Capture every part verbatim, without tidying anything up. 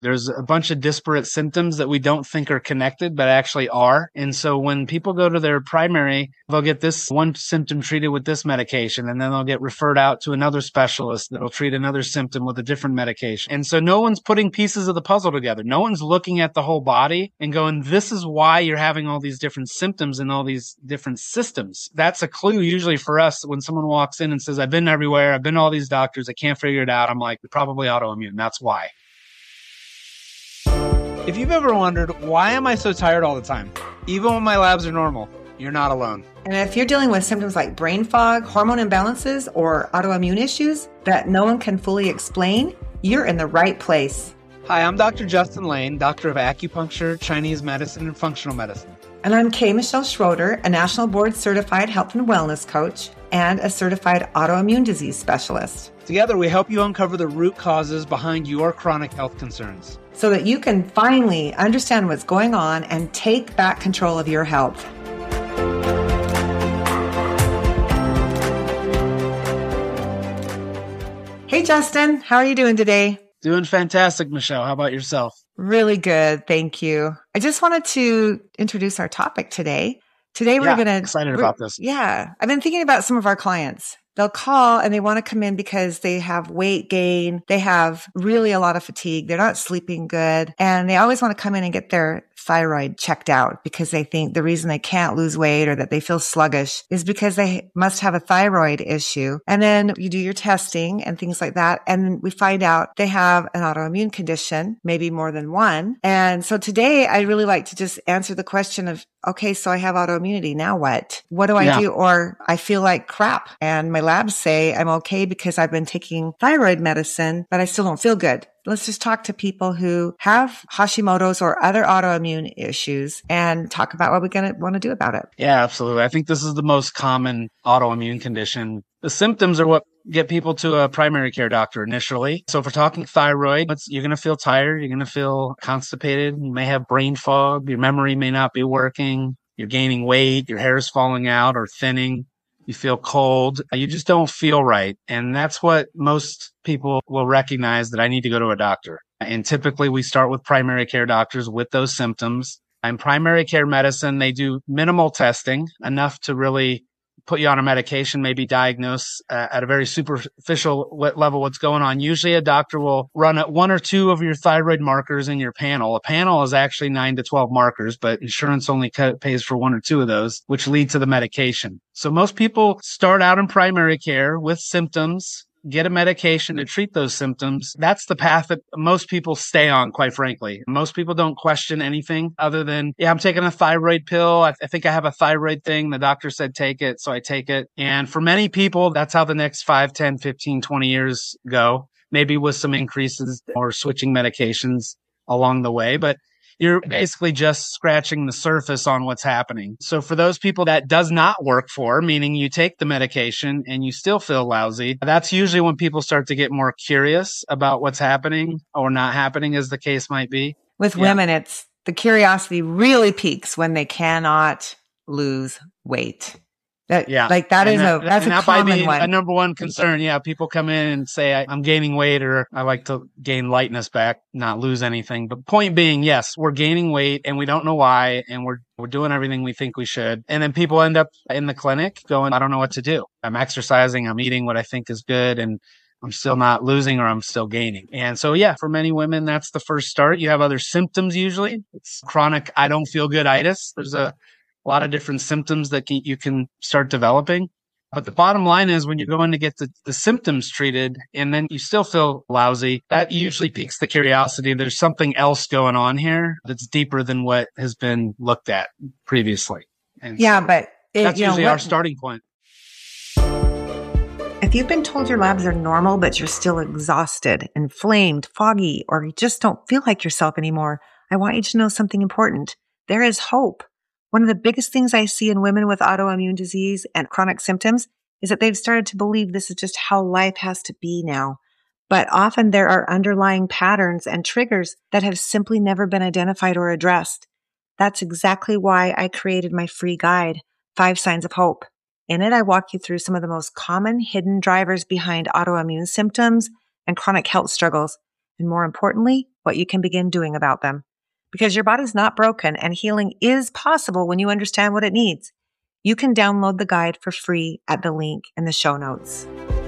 There's a bunch of disparate symptoms that we don't think are connected, but actually are. And so when people go to their primary, they'll get this one symptom treated with this medication, and then they'll get referred out to another specialist that'll treat another symptom with a different medication. And so no one's putting pieces of the puzzle together. No one's looking at the whole body and going, this is why you're having all these different symptoms and all these different systems. That's a clue usually for us when someone walks in and says, I've been everywhere, I've been to all these doctors, I can't figure it out. I'm like, you're probably autoimmune. That's why. If you've ever wondered, why am I so tired all the time? Even when my labs are normal, you're not alone. And if you're dealing with symptoms like brain fog, hormone imbalances, or autoimmune issues that no one can fully explain, you're in the right place. Hi, I'm Doctor Justin Lane, doctor of acupuncture, Chinese medicine, and functional medicine. And I'm Kay Michelle Schroeder, a national board certified health and wellness coach and a certified autoimmune disease specialist. Together, we help you uncover the root causes behind your chronic health concerns, so that you can finally understand what's going on and take back control of your health. Hey, Justin, how are you doing today? Doing fantastic, Michelle. How about yourself? Really good. Thank you. I just wanted to introduce our topic today. Today, we're yeah, going to... excited about this. Yeah. I've been thinking about some of our clients. They'll call and they want to come in because they have weight gain. They have really a lot of fatigue. They're not sleeping good. And they always want to come in and get their thyroid checked out because they think the reason they can't lose weight or that they feel sluggish is because they must have a thyroid issue. And then you do your testing and things like that. And we find out they have an autoimmune condition, maybe more than one. And so today I really like to just answer the question of, okay, so I have autoimmunity. Now what? What do I yeah. do? Or I feel like crap and my labs say I'm okay because I've been taking thyroid medicine, but I still don't feel good. Let's just talk to people who have Hashimoto's or other autoimmune issues and talk about what we're going to want to do about it. Yeah, absolutely. I think this is the most common autoimmune condition. The symptoms are what get people to a primary care doctor initially. So if we're talking thyroid, you're going to feel tired. You're going to feel constipated. You may have brain fog. Your memory may not be working. You're gaining weight. Your hair is falling out or thinning. You feel cold. You just don't feel right. And that's what most people will recognize, that I need to go to a doctor. And typically we start with primary care doctors with those symptoms. In primary care medicine, they do minimal testing, enough to really put you on a medication, maybe diagnose uh, at a very superficial level what's going on. Usually a doctor will run at one or two of your thyroid markers in your panel. A panel is actually nine to twelve markers, but insurance only co- pays for one or two of those, which lead to the medication. So most people start out in primary care with symptoms, get a medication to treat those symptoms. That's the path that most people stay on, quite frankly. Most people don't question anything other than, yeah, I'm taking a thyroid pill. I, th- I think I have a thyroid thing. The doctor said take it, so I take it. And for many people, that's how the next five, ten, fifteen, twenty years go, maybe with some increases or switching medications along the way. But you're basically just scratching the surface on what's happening. So for those people that does not work for, meaning you take the medication and you still feel lousy, that's usually when people start to get more curious about what's happening or not happening, as the case might be. With yeah. women, it's the curiosity really peaks when they cannot lose weight. That, yeah. Like that and is that, a, that's and a that common might be one. a number one concern. Yeah. People come in and say, I, I'm gaining weight, or I like to gain lightness back, not lose anything. But point being, yes, we're gaining weight and we don't know why. And we're, we're doing everything we think we should. And then people end up in the clinic going, I don't know what to do. I'm exercising. I'm eating what I think is good. And I'm still not losing, or I'm still gaining. And so, yeah, for many women, that's the first start. You have other symptoms usually. It's chronic I don't feel good-itis. There's a a lot of different symptoms that you can start developing. But the bottom line is, when you're going to get the, the symptoms treated and then you still feel lousy, that usually piques the curiosity. There's something else going on here that's deeper than what has been looked at previously. And yeah, so but it, that's you usually know, what, our starting point. If you've been told your labs are normal, but you're still exhausted, inflamed, foggy, or you just don't feel like yourself anymore, I want you to know something important. There is hope. One of the biggest things I see in women with autoimmune disease and chronic symptoms is that they've started to believe this is just how life has to be now. But often there are underlying patterns and triggers that have simply never been identified or addressed. That's exactly why I created my free guide, Five Signs of Hope. In it, I walk you through some of the most common hidden drivers behind autoimmune symptoms and chronic health struggles. And more importantly, what you can begin doing about them. Because your body's not broken and healing is possible when you understand what it needs. You can download the guide for free at the link in the show notes.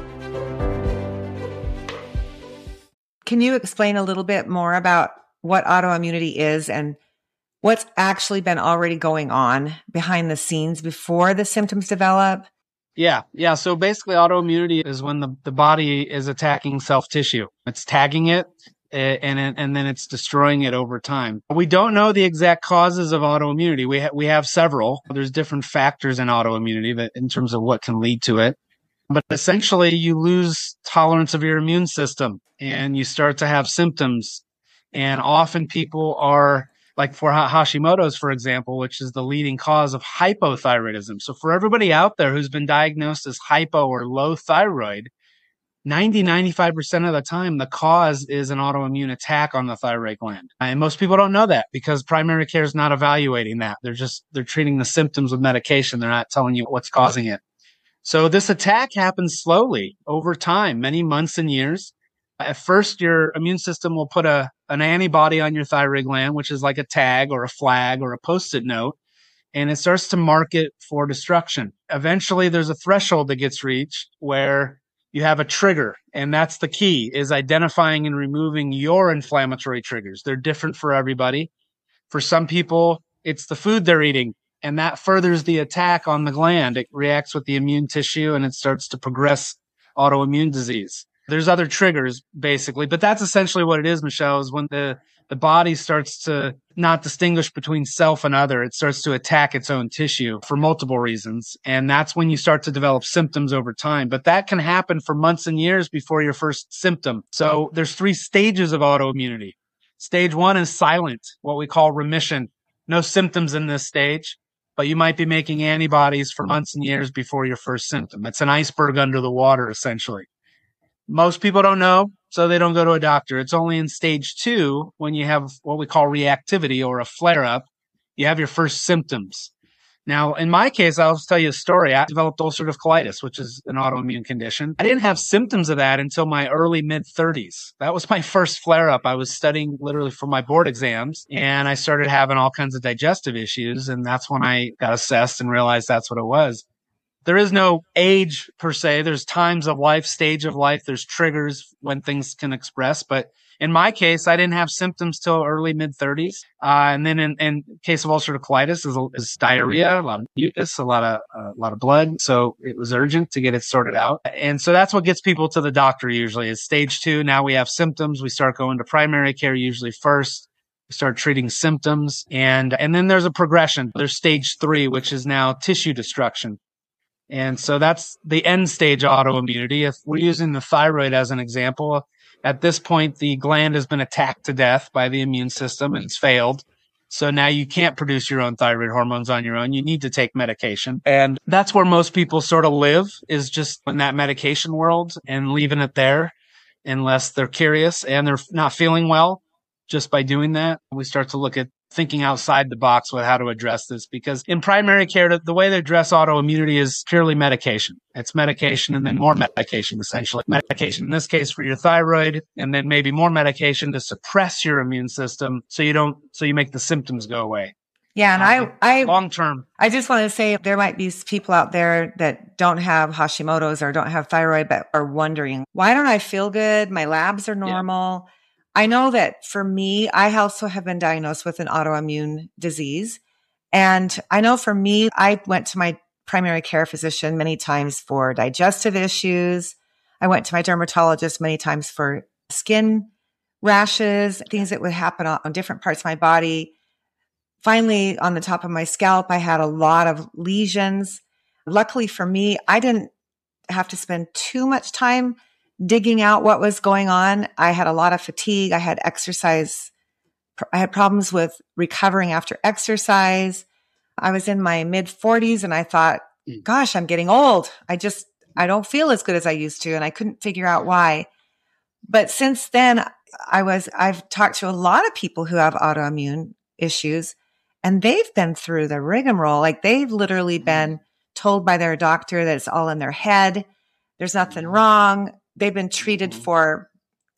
Can you explain a little bit more about what autoimmunity is and what's actually been already going on behind the scenes before the symptoms develop? Yeah, yeah. So basically, autoimmunity is when the, the body is attacking self-tissue. It's tagging it, and and then it's destroying it over time. We don't know the exact causes of autoimmunity. We ha- we have several. There's different factors in autoimmunity that in terms of what can lead to it. But essentially, you lose tolerance of your immune system, and you start to have symptoms. And often people are like for Hashimoto's, for example, which is the leading cause of hypothyroidism. So for everybody out there who's been diagnosed as hypo or low thyroid, ninety, ninety-five percent of the time, the cause is an autoimmune attack on the thyroid gland. And most people don't know that because primary care is not evaluating that. They're just, they're treating the symptoms with medication. They're not telling you what's causing it. So this attack happens slowly over time, many months and years. At first, your immune system will put a an antibody on your thyroid gland, which is like a tag or a flag or a post-it note, and it starts to mark it for destruction. Eventually, there's a threshold that gets reached where you have a trigger, and that's the key, is identifying and removing your inflammatory triggers. They're different for everybody. For some people, it's the food they're eating, and that furthers the attack on the gland. It reacts with the immune tissue, and it starts to progress autoimmune disease. There's other triggers, basically, but that's essentially what it is, Michelle, is when the, the body starts to not distinguish between self and other. It starts to attack its own tissue for multiple reasons. And that's when you start to develop symptoms over time. But that can happen for months and years before your first symptom. So there's three stages of autoimmunity. Stage one is silent, what we call remission. No symptoms in this stage, but you might be making antibodies for months and years before your first symptom. It's an iceberg under the water, essentially. Most people don't know, so they don't go to a doctor. It's only in stage two, when you have what we call reactivity or a flare-up, you have your first symptoms. Now, in my case, I'll tell you a story. I developed ulcerative colitis, which is an autoimmune condition. I didn't have symptoms of that until my early mid-thirties. That was my first flare-up. I was studying literally for my board exams, and I started having all kinds of digestive issues, and that's when I got assessed and realized that's what it was. There is no age per se. There's times of life, stage of life. There's triggers when things can express. But in my case, I didn't have symptoms till early mid thirties. Uh, and then in, in case of ulcerative colitis is, is diarrhea, a lot of mucus, a lot of, uh, a lot of blood. So it was urgent to get it sorted out. And so that's what gets people to the doctor usually is stage two. Now we have symptoms. We start going to primary care usually first. We start treating symptoms. And, and then there's a progression. There's stage three, which is now tissue destruction. And so that's the end stage of autoimmunity. If we're using the thyroid as an example, at this point, the gland has been attacked to death by the immune system and it's failed. So now you can't produce your own thyroid hormones on your own. You need to take medication. And that's where most people sort of live, is just in that medication world and leaving it there unless they're curious and they're not feeling well. Just by doing that, we start to look at thinking outside the box with how to address this, because in primary care, the way they address autoimmunity is purely medication. It's medication and then more medication, essentially. Medication, in this case, for your thyroid, and then maybe more medication to suppress your immune system so you don't, so you make the symptoms go away. Yeah. And um, I, I, long term, I just want to say there might be people out there that don't have Hashimoto's or don't have thyroid, but are wondering, why don't I feel good? My labs are normal. Yeah. I know that for me, I also have been diagnosed with an autoimmune disease. And I know for me, I went to my primary care physician many times for digestive issues. I went to my dermatologist many times for skin rashes, things that would happen on different parts of my body. Finally, on the top of my scalp, I had a lot of lesions. Luckily for me, I didn't have to spend too much time digging out what was going on. I had a lot of fatigue. I had exercise. I had problems with recovering after exercise. I was in my mid forties and I thought, gosh, I'm getting old. I just, I don't feel as good as I used to. And I couldn't figure out why. But since then, I was, I've talked to a lot of people who have autoimmune issues and they've been through the rigmarole. Like they've literally been told by their doctor that it's all in their head. There's nothing wrong. They've been treated for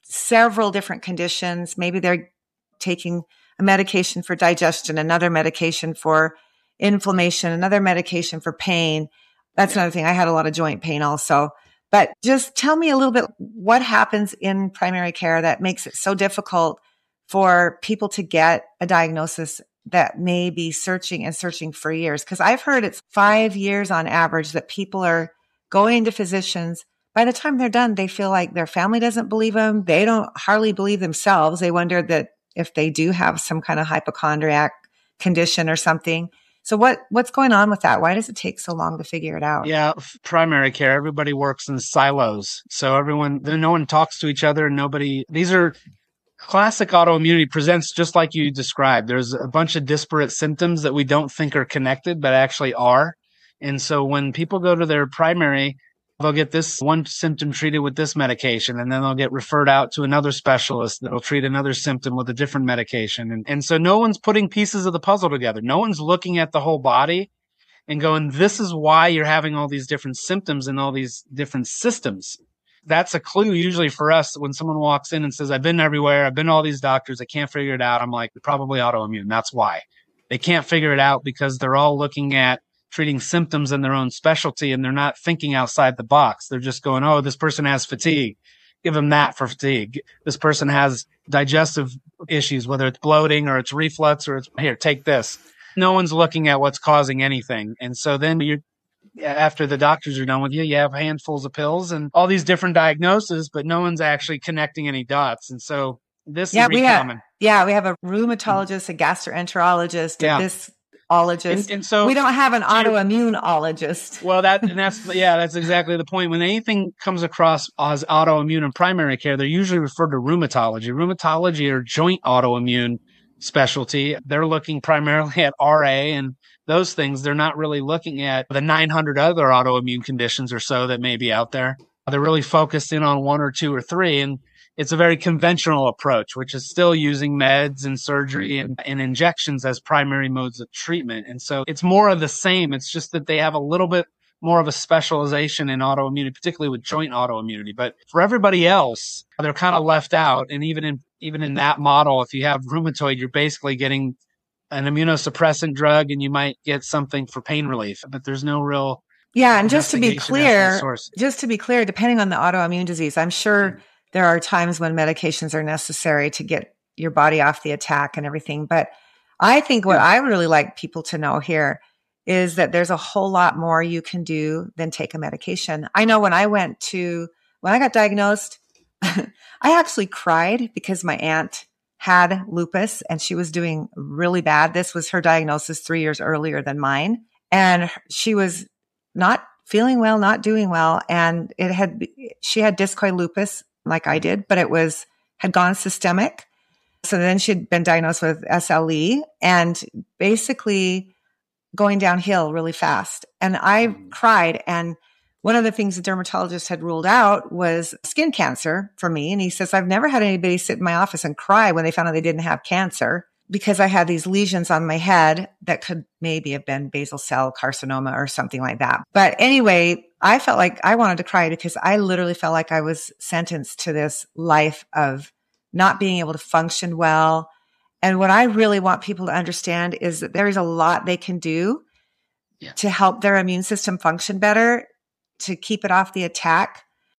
several different conditions. Maybe they're taking a medication for digestion, another medication for inflammation, another medication for pain. That's another thing. I had a lot of joint pain also. But just tell me a little bit what happens in primary care that makes it so difficult for people to get a diagnosis that may be searching and searching for years. Because I've heard it's five years on average that people are going to physicians. By the time they're done, they feel like their family doesn't believe them. They don't hardly believe themselves. They wonder that if they do have some kind of hypochondriac condition or something. So what, what's going on with that? Why does it take so long to figure it out? Yeah, primary care, everybody works in silos. So everyone, no one talks to each other. Nobody, these are classic autoimmunity presents just like you described. There's a bunch of disparate symptoms that we don't think are connected, but actually are. And so when people go to their primary, they'll get this one symptom treated with this medication, and then they'll get referred out to another specialist that'll treat another symptom with a different medication. And, and so no one's putting pieces of the puzzle together. No one's looking at the whole body and going, this is why you're having all these different symptoms and all these different systems. That's a clue usually for us when someone walks in and says, I've been everywhere. I've been to all these doctors. I can't figure it out. I'm like, probably autoimmune. That's why. They can't figure it out because they're all looking at treating symptoms in their own specialty, and they're not thinking outside the box. They're just going, oh, this person has fatigue. Give them that for fatigue. This person has digestive issues, whether it's bloating or it's reflux or it's, here, take this. No one's looking at what's causing anything. And so then you're, after the doctors are done with you, you have handfuls of pills and all these different diagnoses, but no one's actually connecting any dots. And so this yeah, is we common. Have, yeah, we have a rheumatologist, a gastroenterologist, yeah. a this ologist. And, and so we don't have an autoimmuneologist. Well, that, and that's, yeah, that's exactly the point. When anything comes across as autoimmune in primary care, they're usually referred to rheumatology. Rheumatology or joint autoimmune specialty. They're looking primarily at R A and those things. They're not really looking at the nine hundred other autoimmune conditions or so that may be out there. They're really focused in on one or two or three. And it's a very conventional approach, which is still using meds and surgery and, and injections as primary modes of treatment. And so it's more of the same. It's just that they have a little bit more of a specialization in autoimmunity, particularly with joint autoimmunity. But for everybody else, they're kind of left out. And even in, even in that model, if you have rheumatoid, you're basically getting an immunosuppressant drug and you might get something for pain relief, but there's no real Yeah. And just to be clear, source. just to be clear, depending on the autoimmune disease, I'm sure mm-hmm. there are times when medications are necessary to get your body off the attack and everything. But I think what I really like people to know here is that there's a whole lot more you can do than take a medication. I know when I went to, when I got diagnosed, I actually cried because my aunt had lupus and she was doing really bad. This was her diagnosis three years earlier than mine. And she was not feeling well, not doing well. And it had, she had discoid lupus like I did, but it was, had gone systemic. So then she'd been diagnosed with S L E and basically going downhill really fast. And I mm. cried. And one of the things the dermatologist had ruled out was skin cancer for me. And he says, I've never had anybody sit in my office and cry when they found out they didn't have cancer because I had these lesions on my head that could maybe have been basal cell carcinoma or something like that. But anyway, I felt like I wanted to cry because I literally felt like I was sentenced to this life of not being able to function well. And what I really want people to understand is that there is a lot they can do yeah. to help their immune system function better, to keep it off the attack.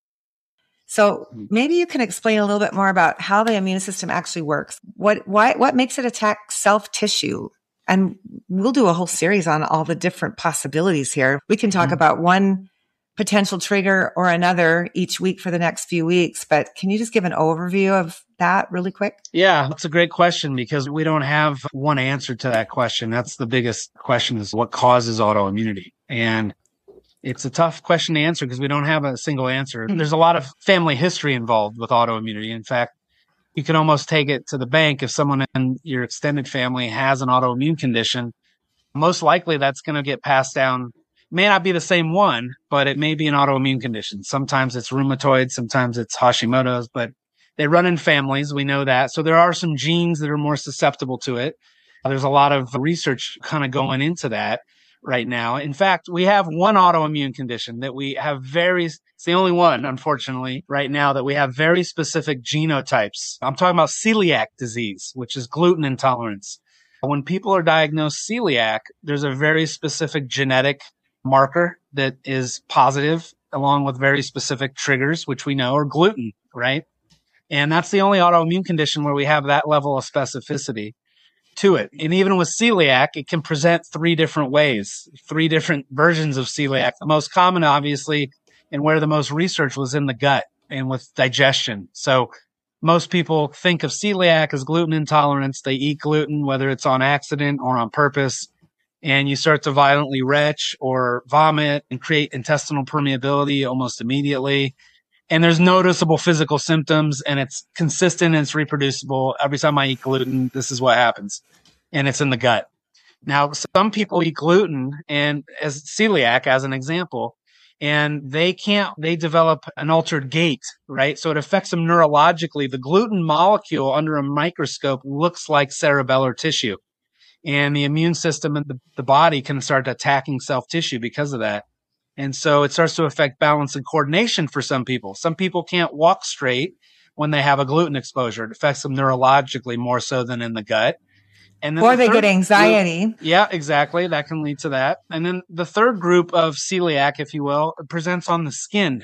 So maybe you can explain a little bit more about how the immune system actually works. What, why, what makes it attack self-tissue? And we'll do a whole series on all the different possibilities here. We can talk mm-hmm. about one potential trigger or another each week for the next few weeks, but can you just give an overview of that really quick? Yeah, that's a great question because we don't have one answer to that question. That's the biggest question is what causes autoimmunity? And it's a tough question to answer because we don't have a single answer. There's a lot of family history involved with autoimmunity. In fact, you can almost take it to the bank if someone in your extended family has an autoimmune condition. Most likely that's going to get passed down. It may not be the same one, but it may be an autoimmune condition. Sometimes it's rheumatoid, sometimes it's Hashimoto's, but they run in families. We know that. So there are some genes that are more susceptible to it. There's a lot of research kind of going into that. right now. In fact, we have one autoimmune condition that we have very, it's the only one, unfortunately, right now that we have very specific genotypes. I'm talking about celiac disease, which is gluten intolerance. When people are diagnosed celiac, there's a very specific genetic marker that is positive, along with very specific triggers, which we know are gluten, right? And that's the only autoimmune condition where we have that level of specificity to it. And even with celiac, it can present three different ways, three different versions of celiac. The most common, obviously, and where the most research was in the gut and with digestion. So most people think of celiac as gluten intolerance. They eat gluten, whether it's on accident or on purpose, and you start to violently retch or vomit and create intestinal permeability almost immediately. And there's noticeable physical symptoms, and it's consistent and it's reproducible. Every time I eat gluten, this is what happens. And it's in the gut. Now, some people eat gluten, and as celiac, as an example, and they can't, they develop an altered gait, right? So it affects them neurologically. The gluten molecule under a microscope looks like cerebellar tissue, and the immune system and the, the body can start attacking self tissue because of that. And so it starts to affect balance and coordination for some people. Some people can't walk straight when they have a gluten exposure. It affects them neurologically more so than in the gut. And then or the they get anxiety. Group, yeah, exactly. That can lead to that. And then the third group of celiac, if you will, presents on the skin.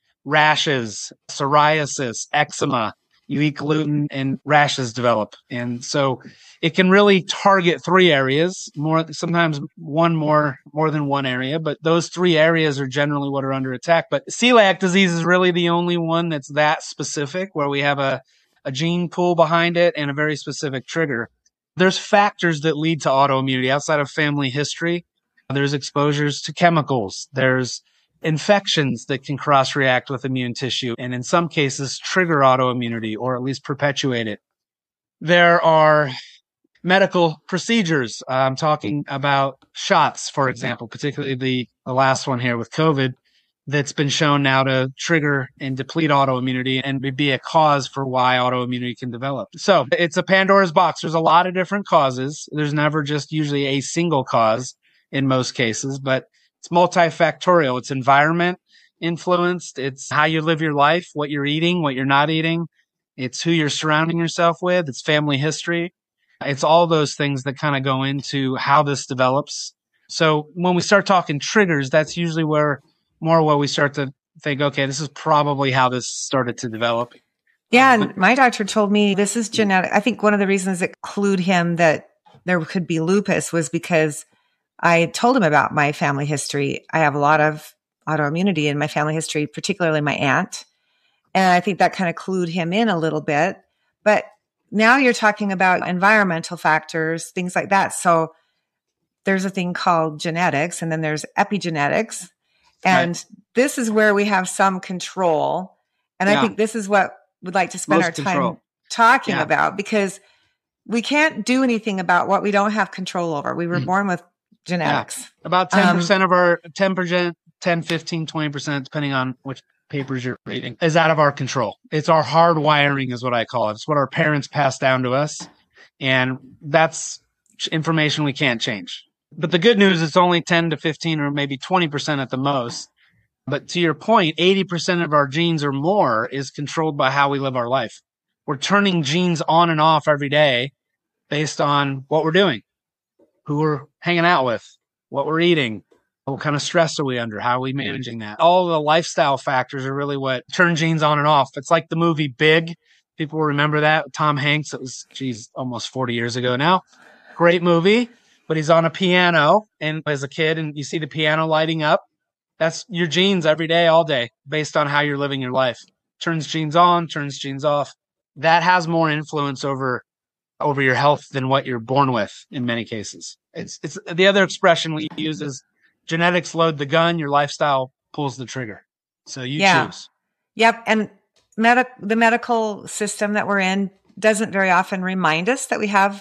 Rashes, psoriasis, eczema. You eat gluten and rashes develop. And so it can really target three areas, more sometimes one more, more than one area, but those three areas are generally what are under attack. But celiac disease is really the only one that's that specific, where we have a, a gene pool behind it and a very specific trigger. There's factors that lead to autoimmunity outside of family history. There's exposures to chemicals. There's infections that can cross-react with immune tissue, and in some cases trigger autoimmunity or at least perpetuate it. There are medical procedures. I'm talking about shots, for example, particularly the, the last one here with COVID, that's been shown now to trigger and deplete autoimmunity and be a cause for why autoimmunity can develop. So it's a Pandora's box. There's a lot of different causes. There's never just usually a single cause in most cases, but it's multifactorial. It's environment influenced. It's how you live your life, what you're eating, what you're not eating. It's who you're surrounding yourself with. It's family history. It's all those things that kind of go into how this develops. So when we start talking triggers, that's usually where more where we start to think, okay, this is probably how this started to develop. Yeah. And my doctor told me this is genetic. I think one of the reasons that clued him that there could be lupus was because I told him about my family history. I have a lot of autoimmunity in my family history, particularly my aunt. And I think that kind of clued him in a little bit. But now you're talking about environmental factors, things like that. So there's a thing called genetics, and then there's epigenetics. And right. This is where we have some control. And yeah. I think this is what we'd like to spend Most our time control. talking yeah. about, because we can't do anything about what we don't have control over. We were mm. born with genetics. Yeah. About ten percent um, of our, ten percent, ten, fifteen, twenty percent, depending on which papers you're reading, is out of our control. It's our hard wiring is what I call it. It's what our parents passed down to us. And that's information we can't change. But the good news is it's only ten to fifteen or maybe twenty percent at the most. But to your point, eighty percent of our genes or more is controlled by how we live our life. We're turning genes on and off every day based on what we're doing, who we're hanging out with, what we're eating, what kind of stress are we under, how are we managing that. All the lifestyle factors are really what turn genes on and off. It's like the movie Big. People remember that. Tom Hanks. It was, geez, almost forty years ago now. Great movie. But he's on a piano and as a kid and you see the piano lighting up. That's your genes every day, all day, based on how you're living your life. Turns genes on, turns genes off. That has more influence over over your health than what you're born with in many cases. It's it's the other expression we use is genetics load the gun, your lifestyle pulls the trigger. So you yeah. choose. Yep. And med- the medical system that we're in doesn't very often remind us that we have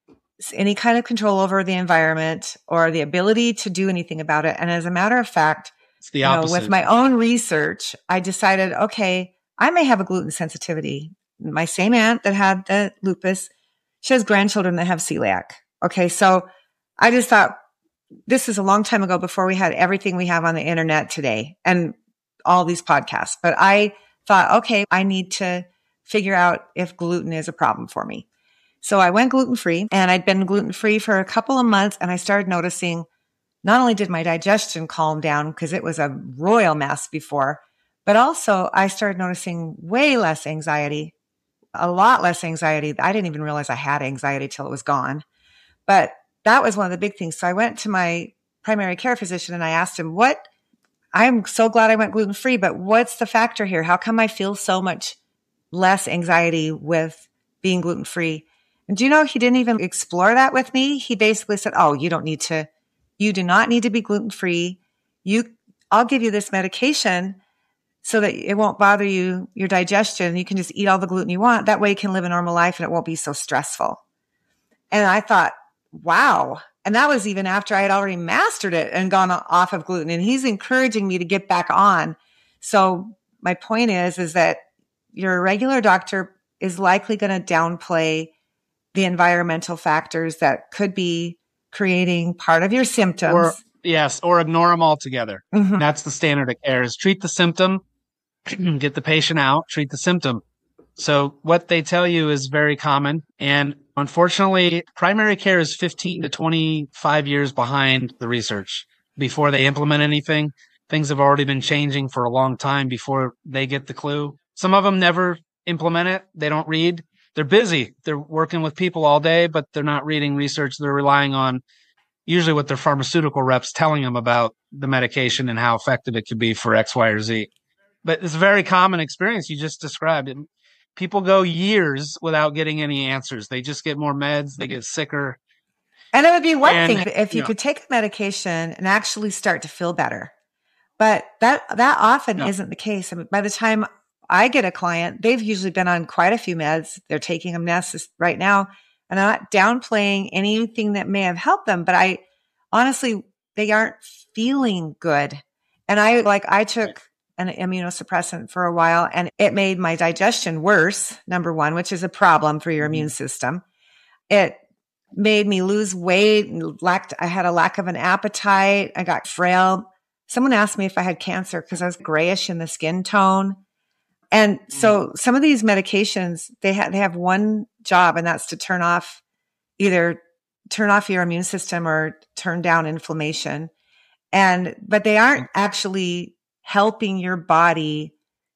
any kind of control over the environment or the ability to do anything about it. And as a matter of fact, it's the opposite. You know, with my own research, I decided, okay, I may have a gluten sensitivity. My same aunt that had the lupus, she has grandchildren that have celiac. Okay. So I just thought, this is a long time ago before we had everything we have on the internet today and all these podcasts. But I thought, okay, I need to figure out if gluten is a problem for me. So I went gluten-free, and I'd been gluten-free for a couple of months, and I started noticing not only did my digestion calm down because it was a royal mess before, but also I started noticing way less anxiety, a lot less anxiety. I didn't even realize I had anxiety till it was gone. But that was one of the big things. So I went to my primary care physician and I asked him, what, I'm so glad I went gluten-free, but what's the factor here? How come I feel so much less anxiety with being gluten-free? And do you know, he didn't even explore that with me. He basically said, oh, you don't need to, you do not need to be gluten-free. You, I'll give you this medication so that it won't bother you, your digestion. You can just eat all the gluten you want. That way you can live a normal life and it won't be so stressful. And I thought, wow. And that was even after I had already mastered it and gone off of gluten. And he's encouraging me to get back on. So my point is, is that your regular doctor is likely going to downplay the environmental factors that could be creating part of your symptoms. Or, yes, or ignore them altogether. Mm-hmm. That's the standard of care, is treat the symptom, get the patient out, treat the symptom. So what they tell you is very common. And unfortunately, primary care is fifteen to twenty-five years behind the research. Before they implement anything, things have already been changing for a long time before they get the clue. Some of them never implement it. They don't read. They're busy. They're working with people all day, but they're not reading research. They're relying on usually what their pharmaceutical reps telling them about the medication and how effective it could be for X, Y, or Z. But it's a very common experience you just described. And people go years without getting any answers. They just get more meds. They get sicker. And it would be one And, thing if you you know, could take a medication and actually start to feel better. But that, that often No. isn't the case. I mean, by the time I get a client, they've usually been on quite a few meds. They're taking them necess- right now. And I'm not downplaying anything that may have helped them, but I honestly, they aren't feeling good. And I like, I took an immunosuppressant for a while and it made my digestion worse, number one, which is a problem for your Mm-hmm. immune system. It made me lose weight, lacked, I had a lack of an appetite. I got frail. Someone asked me if I had cancer because I was grayish in the skin tone. And so some of these medications, they have, they have one job, and that's to turn off, either turn off your immune system or turn down inflammation. And, but they aren't actually helping your body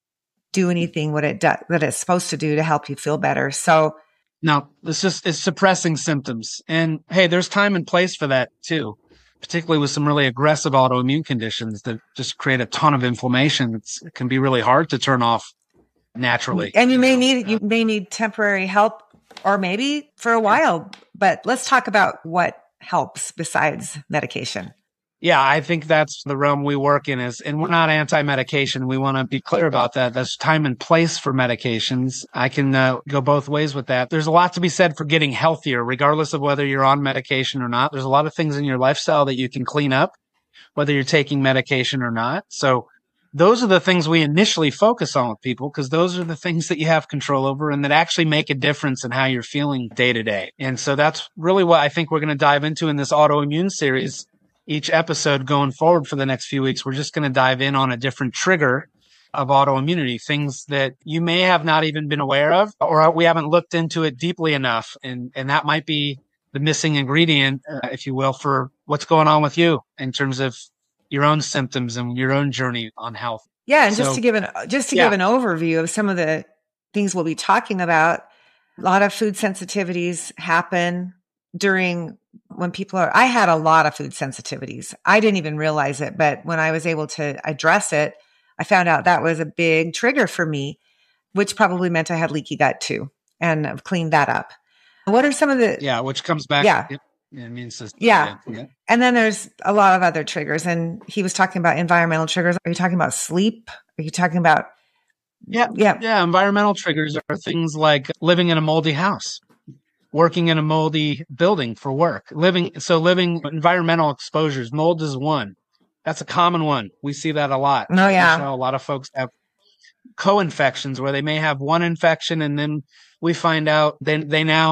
do anything what it does, that it's supposed to do to help you feel better. So No, it's just, it's suppressing symptoms. And hey, there's time and place for that too, particularly with some really aggressive autoimmune conditions that just create a ton of inflammation. It's, it can be really hard to turn off naturally. And you may need, you may need temporary help or maybe for a while, but let's talk about what helps besides medication. Yeah, I think that's the realm we work in is, and we're not anti-medication. We want to be clear about that. There's time and place for medications. I can uh, go both ways with that. There's a lot to be said for getting healthier, regardless of whether you're on medication or not. There's a lot of things in your lifestyle that you can clean up, whether you're taking medication or not. So those are the things we initially focus on with people, because those are the things that you have control over and that actually make a difference in how you're feeling day to day. And so that's really what I think we're going to dive into in this autoimmune series. Each episode going forward for the next few weeks, we're just going to dive in on a different trigger of autoimmunity, things that you may have not even been aware of, or we haven't looked into it deeply enough. And, and that might be the missing ingredient, uh, if you will, for what's going on with you in terms of your own symptoms and your own journey on health. Yeah. And So, just to give an, just to yeah. give an overview of some of the things we'll be talking about, a lot of food sensitivities happen during when people are, I had a lot of food sensitivities. I didn't even realize it, but when I was able to address it, I found out that was a big trigger for me, which probably meant I had leaky gut too. And I've cleaned that up. What are some of the, Yeah, which comes back. Yeah. It, it means system. Yeah. yeah. And then there's a lot of other triggers. And he was talking about environmental triggers. Are you talking about sleep? Are you talking about, Yeah. yeah, Yeah. Environmental triggers are things like living in a moldy house, working in a moldy building for work, living. So living environmental exposures, mold is one. That's a common one. We see that a lot. Oh, yeah. So a lot of folks have co-infections where they may have one infection and then we find out they, they now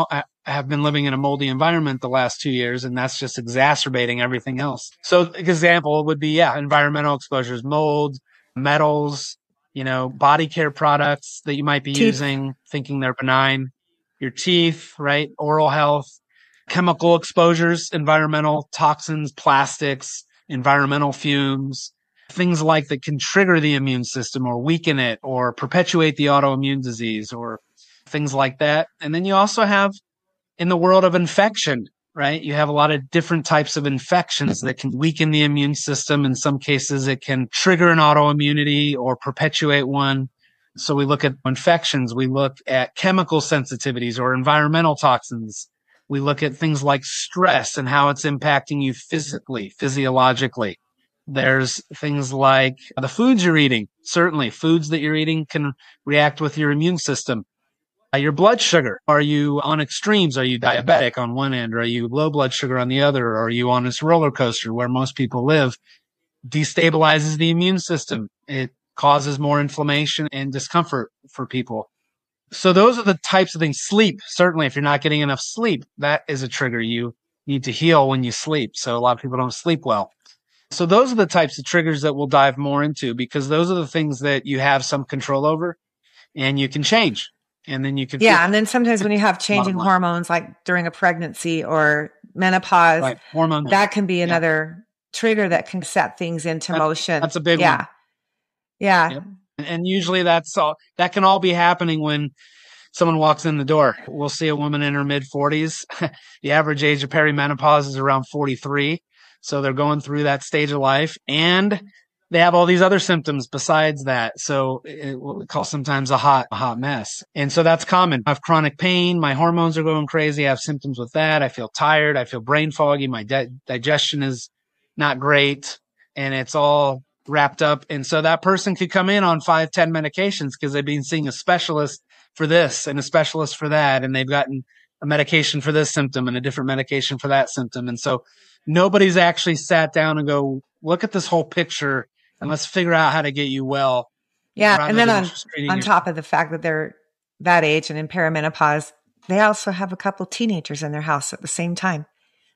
have been living in a moldy environment the last two years, and that's just exacerbating everything else. So an example would be, yeah, environmental exposures, mold, metals, you know, body care products that you might be Teeth. using, thinking they're benign, your teeth, right? Oral health, chemical exposures, environmental toxins, plastics, environmental fumes, things like that can trigger the immune system or weaken it or perpetuate the autoimmune disease or things like that. And then you also have in the world of infection, right? You have a lot of different types of infections that can weaken the immune system. In some cases, it can trigger an autoimmunity or perpetuate one. So we look at infections. We look at chemical sensitivities or environmental toxins. We look at things like stress and how it's impacting you physically, physiologically. There's things like the foods you're eating. Certainly, foods that you're eating can react with your immune system. Uh, your blood sugar. Are you on extremes? Are you diabetic on one end? Or are you low blood sugar on the other? Or are you on this roller coaster where most people live? Destabilizes the immune system. It causes more inflammation and discomfort for people. So those are the types of things. Sleep. Certainly, if you're not getting enough sleep, that is a trigger. You need to heal when you sleep. So a lot of people don't sleep well. So those are the types of triggers that we'll dive more into because those are the things that you have some control over and you can change. And then you can. Yeah. And then sometimes when you have changing hormones, like during a pregnancy or menopause, right. Hormone, that can be another yeah. trigger that can set things into that's, motion. That's a big yeah. one. Yeah. Yep. And usually that's all, that can all be happening when someone walks in the door. We'll see a woman in her mid forties. The average age of perimenopause is around forty-three. So they're going through that stage of life and they have all these other symptoms besides that. So it, what we call sometimes a hot, a hot mess. And so that's common. I have chronic pain. My hormones are going crazy. I have symptoms with that. I feel tired. I feel brain foggy. My di- digestion is not great. And it's all wrapped up. And so that person could come in on five, ten medications because they've been seeing a specialist for this and a specialist for that. And they've gotten a medication for this symptom and a different medication for that symptom. And so nobody's actually sat down and go, look at this whole picture and let's figure out how to get you well. Yeah. And then on, on top of the fact that they're that age and in perimenopause, they also have a couple teenagers in their house at the same time.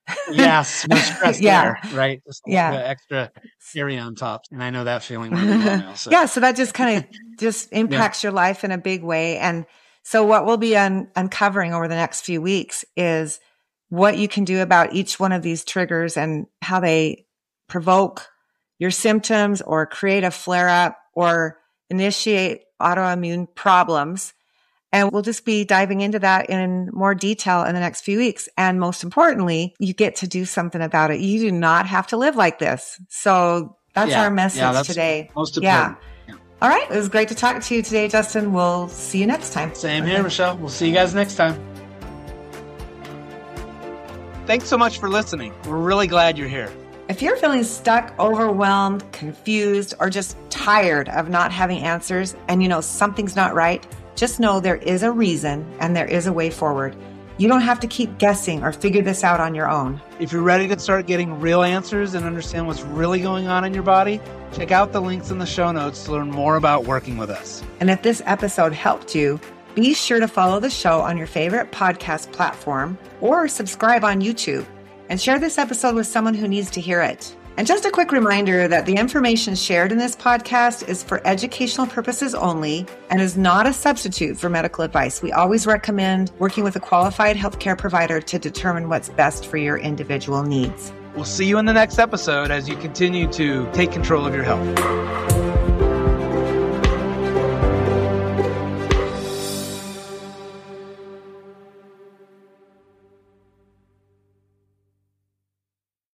Yes. More stress yeah. there, right? Just yeah. Extra cherry on top. And I know that feeling really well now. So. Yeah. So that just kind of just impacts yeah. your life in a big way. And so what we'll be un- uncovering over the next few weeks is what you can do about each one of these triggers and how they provoke your symptoms or create a flare up or initiate autoimmune problems. And we'll just be diving into that in more detail in the next few weeks. And most importantly, you get to do something about it. You do not have to live like this. So that's yeah, our message yeah, that's today. Most important. Yeah. yeah. All right. It was great to talk to you today, Justin. We'll see you next time. Same okay. here, Michelle. We'll see you guys next time. Thanks so much for listening. We're really glad you're here. If you're feeling stuck, overwhelmed, confused, or just tired of not having answers and you know something's not right, just know there is a reason and there is a way forward. You don't have to keep guessing or figure this out on your own. If you're ready to start getting real answers and understand what's really going on in your body, check out the links in the show notes to learn more about working with us. And if this episode helped you, be sure to follow the show on your favorite podcast platform or subscribe on YouTube. And share this episode with someone who needs to hear it. And just a quick reminder that the information shared in this podcast is for educational purposes only and is not a substitute for medical advice. We always recommend working with a qualified healthcare provider to determine what's best for your individual needs. We'll see you in the next episode as you continue to take control of your health.